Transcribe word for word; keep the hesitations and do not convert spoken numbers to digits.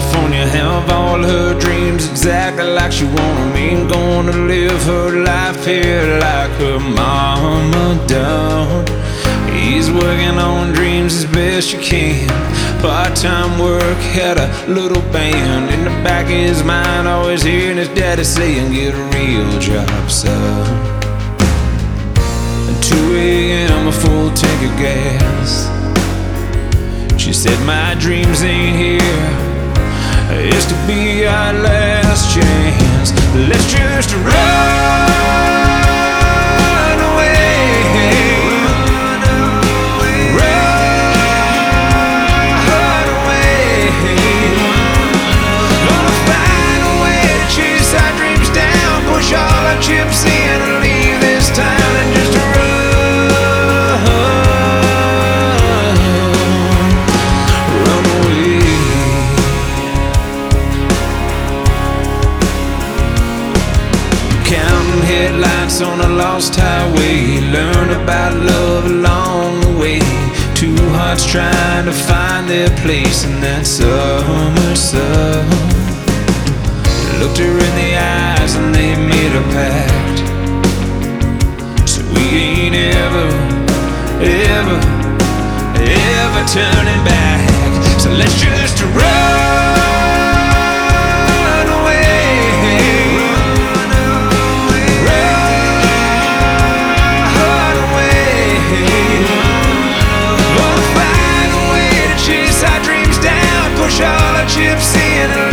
California, have all her dreams exactly like she want 'em. Ain't gonna live her life here like her mama done. He's working on dreams as best she can. Part-time work, had a little band. In the back of his mind, always hearing his daddy saying, get a real job, son. At two A M, a full tank of gas. She said, my dreams ain't here, it's to be our last chance. Let's just run away. Run away. Gonna find a way to chase our dreams down, push all our chips in and leave this town and just run. Headlights on a lost highway, learn about love along the way. Two hearts trying to find their place in that summer sun. Looked her in the eyes and they made a pact. So we ain't ever, ever, ever turning back. So let's just run. Push all our chips in and